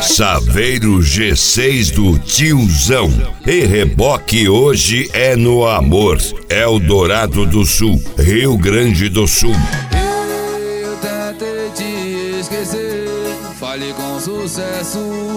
Saveiro G6 do tiozão. E reboque hoje é no amor. Eldorado do Sul, Rio Grande do Sul. Eu tentei te esquecer, falei com sucesso.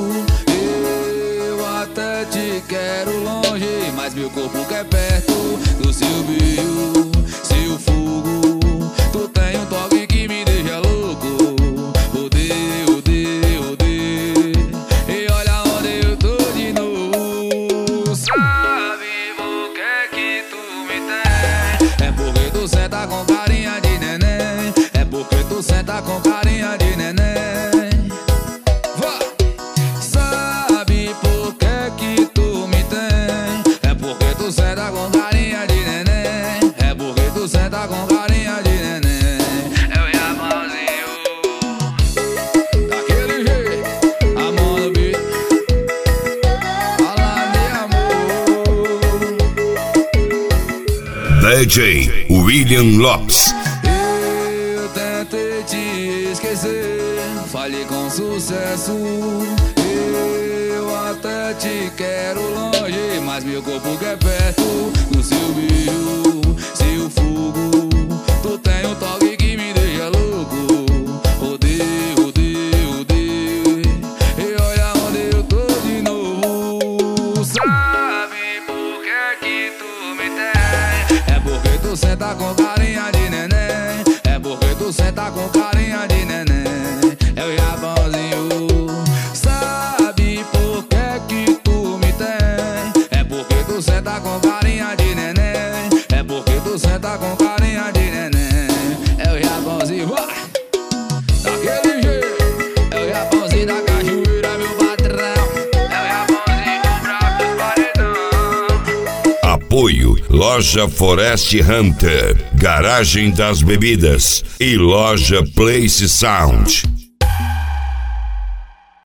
Eu até te quero longe, mas meu corpo quer perto do seu brilho, seu fogo. Tu tem um toque que me deixa louco. Odeio, odeio, odeio. E olha onde eu tô de novo. Sabe por que tu me tem? É porque tu senta com carinha de neném. É porque tu senta com carinha de neném. Vá! Sabe por que tu me tem? É porque tu senta com carinha de neném. É porque tu senta com carinha de neném. Eu e a mãozinho daquele jeito, a mão no beat, falando de amor. DJ William Lopes. Eu tentei te esquecer, falei com sucesso. Eu até te quero longe, mas meu corpo quer perto do seu brilho, seu fogo. Tu tem um toque que me deixa louco. Odeio, odeio, odeio. E olha onde eu tô de novo. Sabe por que tu me tem? É porque tu senta com carinha de neném. É porque tu senta com carinha de neném. Eu e a bonzinho. Sabe por que tu me tem? É porque tu senta com carinha de neném. É porque tu senta com carinha de neném. Eu e a bonzinho, daquele jeito. Eu e a bonzinho da cajueira, meu patrão. Eu e a bonzinho bravo dos paredão. Apoio Loja Forest Hunter, Garagem das Bebidas e Loja Place Sound.